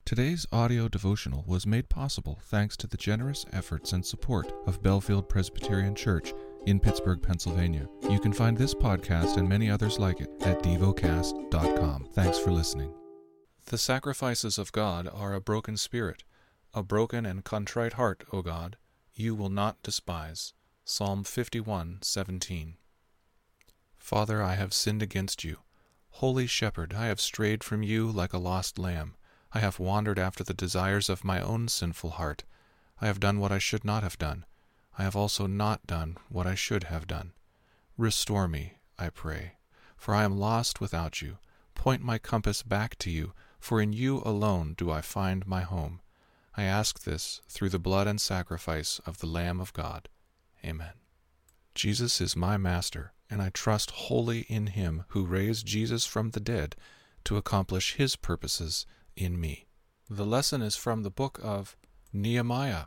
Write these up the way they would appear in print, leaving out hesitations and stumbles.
Today's audio devotional was made possible thanks to the generous efforts and support of Bellefield Presbyterian Church in Pittsburgh, Pennsylvania. You can find this podcast and many others like it at devocast.com. Thanks for listening. The sacrifices of God are a broken spirit, a broken and contrite heart, O God, you will not despise. Psalm 51:17. Father, I have sinned against you. Holy Shepherd, I have strayed from you like a lost lamb. I have wandered after the desires of my own sinful heart. I have done what I should not have done. I have also not done what I should have done. Restore me, I pray, for I am lost without you. Point my compass back to you, for in you alone do I find my home. I ask this through the blood and sacrifice of the Lamb of God. Amen. Jesus is my Master, and I trust wholly in Him who raised Jesus from the dead to accomplish His purposes in me. The lesson is from the book of Nehemiah.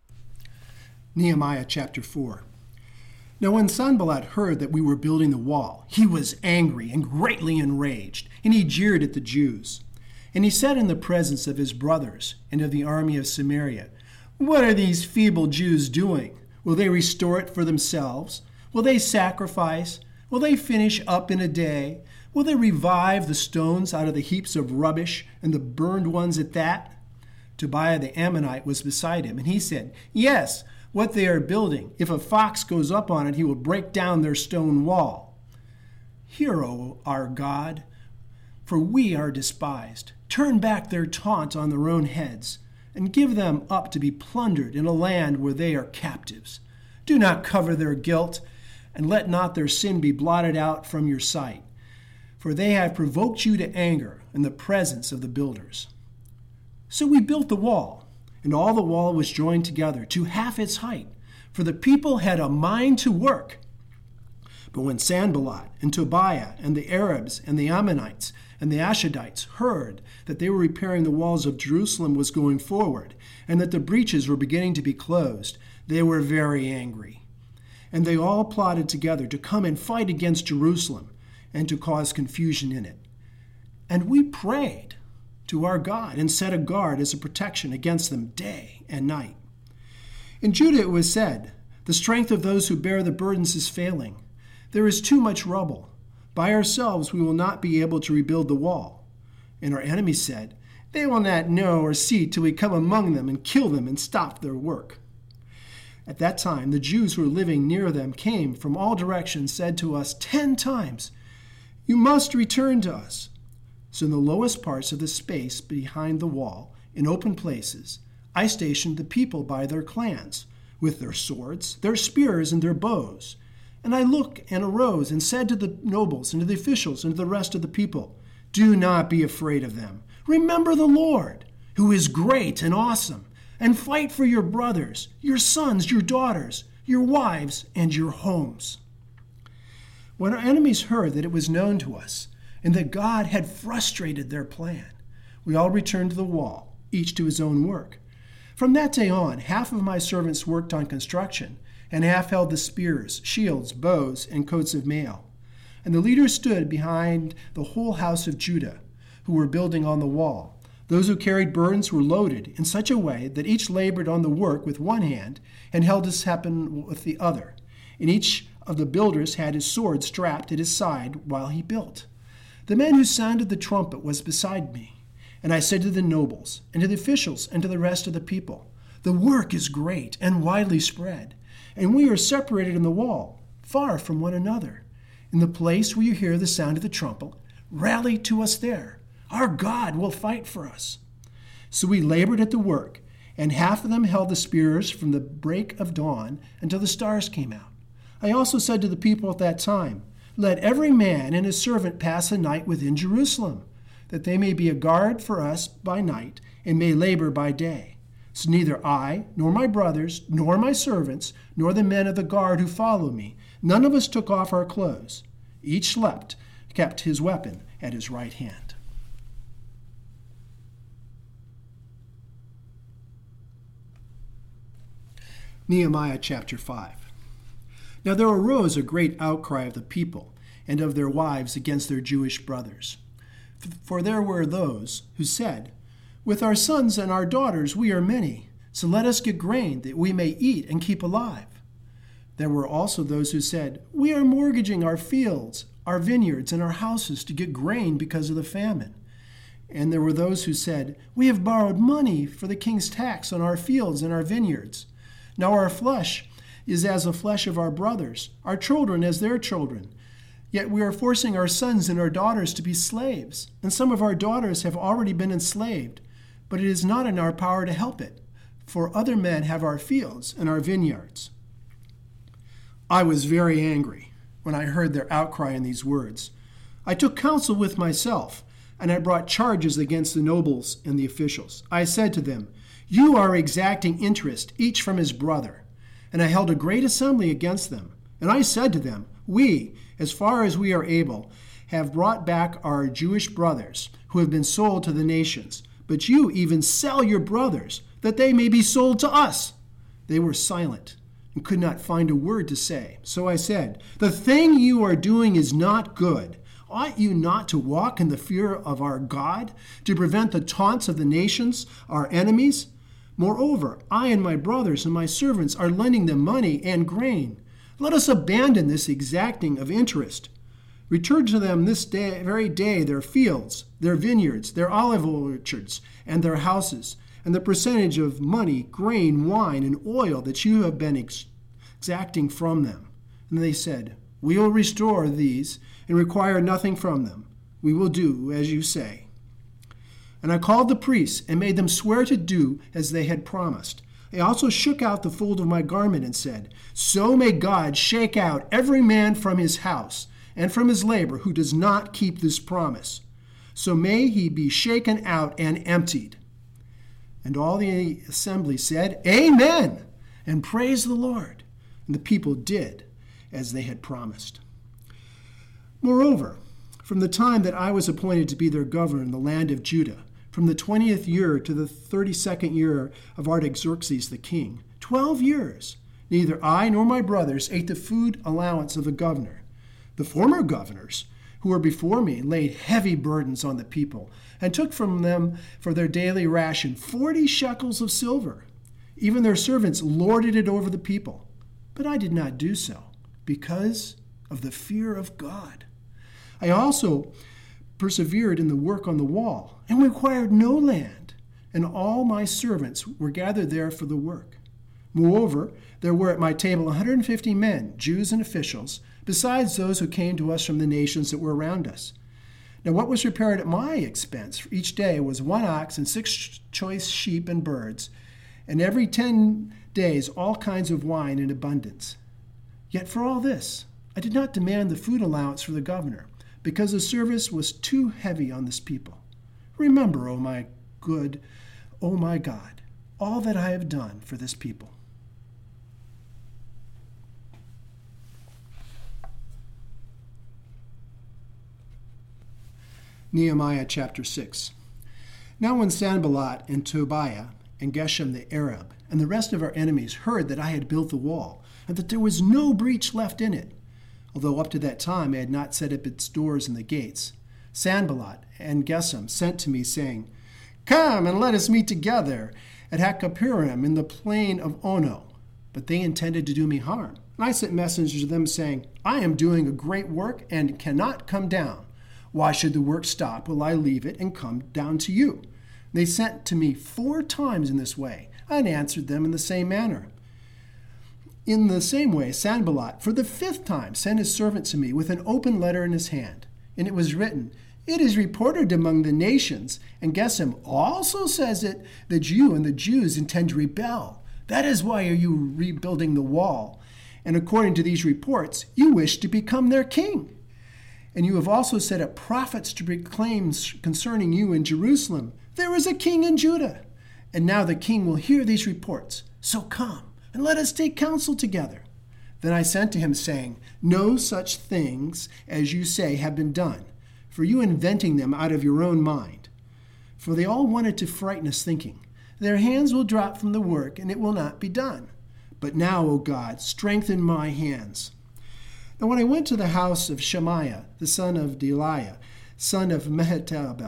Nehemiah chapter 4. Now when Sanballat heard that we were building the wall, he was angry and greatly enraged, and he jeered at the Jews. And he said in the presence of his brothers and of the army of Samaria, "What are these feeble Jews doing? Will they restore it for themselves? Will they sacrifice? Will they finish up in a day? Will they revive the stones out of the heaps of rubbish, and the burned ones at that?" Tobiah the Ammonite was beside him, and he said, "Yes, what they are building. If a fox goes up on it, he will break down their stone wall." "Hear, O our God, for we are despised. Turn back their taunt on their own heads, and give them up to be plundered in a land where they are captives. Do not cover their guilt, and let not their sin be blotted out from your sight. For they have provoked you to anger in the presence of the builders." So we built the wall, and all the wall was joined together to half its height, for the people had a mind to work. But when Sanballat and Tobiah and the Arabs and the Ammonites and the Ashdodites heard that they were repairing the walls of Jerusalem was going forward, and that the breaches were beginning to be closed, they were very angry. And they all plotted together to come and fight against Jerusalem, and to cause confusion in it. And we prayed to our God and set a guard as a protection against them day and night. In Judah it was said, "The strength of those who bear the burdens is failing. There is too much rubble. By ourselves we will not be able to rebuild the wall." And our enemies said, "They will not know or see till we come among them and kill them and stop their work." At that time the Jews who were living near them came from all directions, said to us 10 times, "You must return to us." So in the lowest parts of the space behind the wall, in open places, I stationed the people by their clans, with their swords, their spears, and their bows. And I looked and arose and said to the nobles and to the officials and to the rest of the people, "Do not be afraid of them. Remember the Lord, who is great and awesome, and fight for your brothers, your sons, your daughters, your wives, and your homes." When our enemies heard that it was known to us, and that God had frustrated their plan, we all returned to the wall, each to his own work. From that day on, half of my servants worked on construction, and half held the spears, shields, bows, and coats of mail. And the leaders stood behind the whole house of Judah, who were building on the wall. Those who carried burdens were loaded in such a way that each labored on the work with one hand and held his weapon with the other. And each of the builders had his sword strapped at his side while he built. The man who sounded the trumpet was beside me. And I said to the nobles, and to the officials, and to the rest of the people, "The work is great and widely spread, and we are separated in the wall, far from one another. In the place where you hear the sound of the trumpet, rally to us there. Our God will fight for us." So we labored at the work, and half of them held the spears from the break of dawn until the stars came out. I also said to the people at that time, "Let every man and his servant pass a night within Jerusalem, that they may be a guard for us by night and may labor by day." So neither I, nor my brothers, nor my servants, nor the men of the guard who follow me, none of us took off our clothes. Each kept his weapon at his right hand. Nehemiah chapter 5. Now there arose a great outcry of the people and of their wives against their Jewish brothers. For there were those who said, With our sons and our daughters we are many, so let us get grain that we may eat and keep alive. There were also those who said, We are mortgaging our fields, our vineyards, and our houses to get grain because of the famine. And there were those who said, We have borrowed money for the king's tax on our fields and our vineyards. Now our flesh is as the flesh of our brothers, our children as their children. Yet we are forcing our sons and our daughters to be slaves, and some of our daughters have already been enslaved. But it is not in our power to help it, for other men have our fields and our vineyards. I was very angry when I heard their outcry in these words. I took counsel with myself, and I brought charges against the nobles and the officials. I said to them, You are exacting interest, each from his brother. And I held a great assembly against them. And I said to them, We, as far as we are able, have brought back our Jewish brothers who have been sold to the nations. But you even sell your brothers, that they may be sold to us. They were silent and could not find a word to say. So I said, The thing you are doing is not good. Ought you not to walk in the fear of our God, to prevent the taunts of the nations, our enemies? Moreover, I and my brothers and my servants are lending them money and grain. Let us abandon this exacting of interest. Return to them this very day their fields, their vineyards, their olive orchards, and their houses, and the percentage of money, grain, wine, and oil that you have been exacting from them. And they said, We will restore these and require nothing from them. We will do as you say. And I called the priests and made them swear to do as they had promised. I also shook out the fold of my garment and said, So may God shake out every man from his house and from his labor who does not keep this promise. So may he be shaken out and emptied. And all the assembly said, Amen, and praised the Lord. And the people did as they had promised. Moreover, from the time that I was appointed to be their governor in the land of Judah, from the 20th year to the 32nd year of Artaxerxes the king, 12 years, neither I nor my brothers ate the food allowance of the governor. The former governors, who were before me, laid heavy burdens on the people, and took from them for their daily ration 40 shekels of silver. Even their servants lorded it over the people. But I did not do so, because of the fear of God. I also persevered in the work on the wall, and required no land, and all my servants were gathered there for the work. Moreover, there were at my table 150 men, Jews and officials, besides those who came to us from the nations that were around us. Now what was prepared at my expense for each day was 1 ox and 6 choice sheep and birds, and every 10 days all kinds of wine in abundance. Yet for all this, I did not demand the food allowance for the governor, because the service was too heavy on this people. Remember, O my God, all that I have done for this people. Nehemiah chapter 6. Now when Sanballat and Tobiah and Geshem the Arab and the rest of our enemies heard that I had built the wall, and that there was no breach left in it, although up to that time I had not set up its doors and the gates, Sanballat and Geshem sent to me, saying, Come and let us meet together at Hakkephirim in the plain of Ono. But they intended to do me harm. And I sent messengers to them, saying, I am doing a great work and cannot come down. Why should the work stop while I leave it and come down to you? They sent to me 4 times in this way, and answered them in the same manner. In the same way, Sanballat, for the 5th time, sent his servant to me with an open letter in his hand. And it was written, It is reported among the nations, and Geshem also says it, that you and the Jews intend to rebel. That is why are you rebuilding the wall. And according to these reports, you wish to become their king. And you have also set up prophets to proclaim concerning you in Jerusalem, There is a king in Judah. And now the king will hear these reports. So come, and let us take counsel together. Then I sent to him, saying, No such things as you say have been done, for you inventing them out of your own mind. For they all wanted to frighten us, thinking, Their hands will drop from the work, and it will not be done. But now, O God, strengthen my hands. Now when I went to the house of Shemaiah, the son of Delaiah, son of Mehetabel,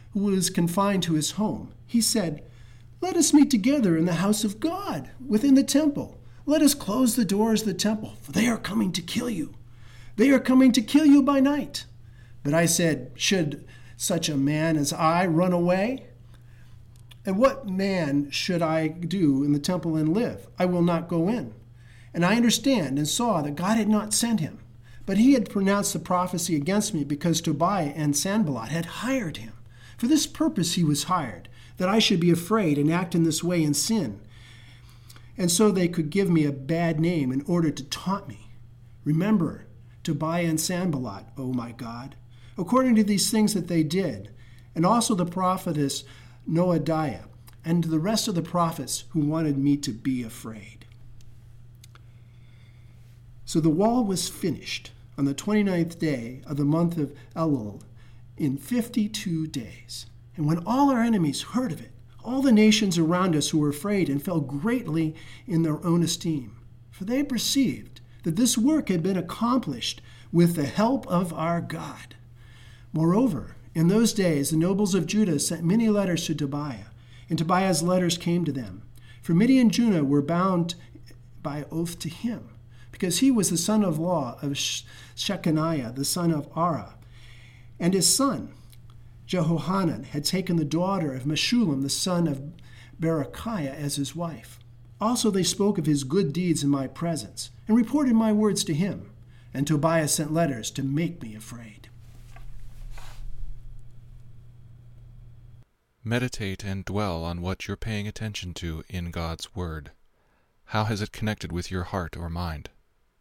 who was confined to his home, he said, "Let us meet together in the house of God, within the temple. Let us close the doors of the temple, for they are coming to kill you. They are coming to kill you by night." But I said, "Should such a man as I run away? And what man should I do in the temple and live? I will not go in." And I understand and saw that God had not sent him, but he had pronounced the prophecy against me because Tobiah and Sanballat had hired him. For this purpose he was hired, that I should be afraid and act in this way and sin. And so they could give me a bad name in order to taunt me. Remember Tobiah and Sanballat, O my God, according to these things that they did, and also the prophetess Noadiah, and the rest of the prophets who wanted me to be afraid. So the wall was finished on the 29th day of the month of Elul in 52 days. And when all our enemies heard of it, all the nations around us who were afraid and fell greatly in their own esteem, for they perceived that this work had been accomplished with the help of our God. Moreover, in those days the nobles of Judah sent many letters to Tobiah, and Tobiah's letters came to them. For Midian and Judah were bound by oath to him, because he was the son-in-law of Shechaniah, the son of Ara, and his son Jehohanan had taken the daughter of Meshullam, the son of Berechiah, as his wife. Also they spoke of his good deeds in my presence, and reported my words to him. And Tobiah sent letters to make me afraid. Meditate and dwell on what you're paying attention to in God's Word. How has it connected with your heart or mind?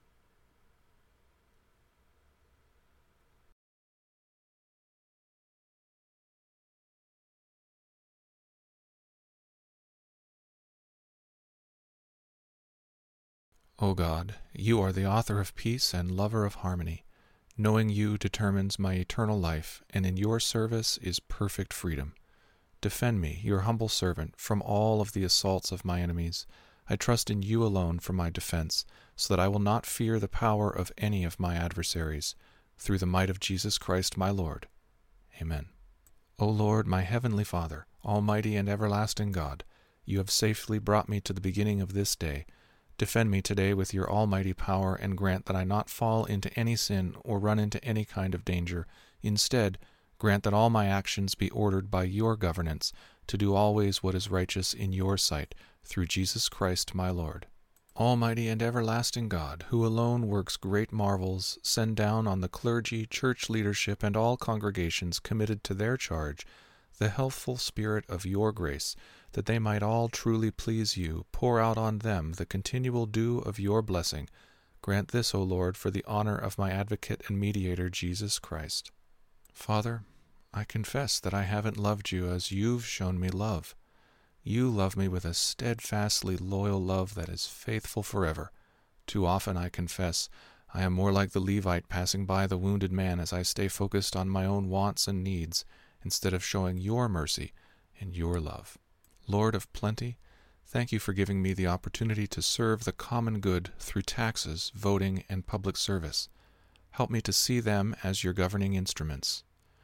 O God, you are the author of peace and lover of harmony. Knowing you determines my eternal life, and in your service is perfect freedom. Defend me, your humble servant, from all of the assaults of my enemies. I trust in you alone for my defense, so that I will not fear the power of any of my adversaries. Through the might of Jesus Christ my Lord. Amen. O Lord, my heavenly Father, almighty and everlasting God, you have safely brought me to the beginning of this day. Defend me today with your almighty power, and grant that I not fall into any sin or run into any kind of danger. Instead, grant that all my actions be ordered by your governance, to do always what is righteous in your sight, through Jesus Christ my Lord. Almighty and everlasting God, who alone works great marvels, send down on the clergy, church leadership, and all congregations committed to their charge the healthful spirit of your grace, that they might all truly please you. Pour out on them the continual dew of your blessing. Grant this, O Lord, for the honor of my advocate and mediator, Jesus Christ. Father, I confess that I haven't loved you as you've shown me love. You love me with a steadfastly loyal love that is faithful forever. Too often, I confess, I am more like the Levite passing by the wounded man as I stay focused on my own wants and needs, instead of showing your mercy and your love. Lord of plenty, thank you for giving me the opportunity to serve the common good through taxes, voting, and public service. Help me to see them as your governing instruments.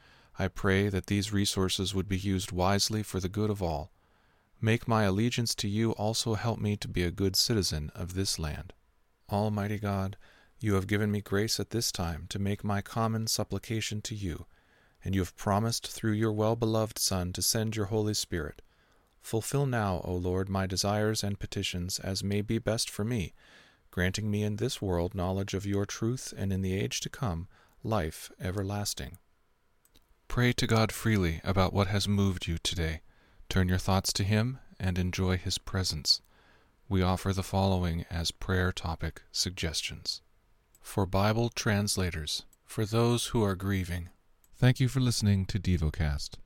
I pray that these resources would be used wisely for the good of all. Make my allegiance to you also help me to be a good citizen of this land. Almighty God, you have given me grace at this time to make my common supplication to you, and you have promised through your well-beloved Son to send your Holy Spirit. Fulfill now, O Lord, my desires and petitions as may be best for me, granting me in this world knowledge of your truth, and in the age to come, life everlasting. Pray to God freely about what has moved you today. Turn your thoughts to Him and enjoy His presence. We offer the following as prayer topic suggestions. For Bible translators, for those who are grieving. Thank you for listening to DevoCast.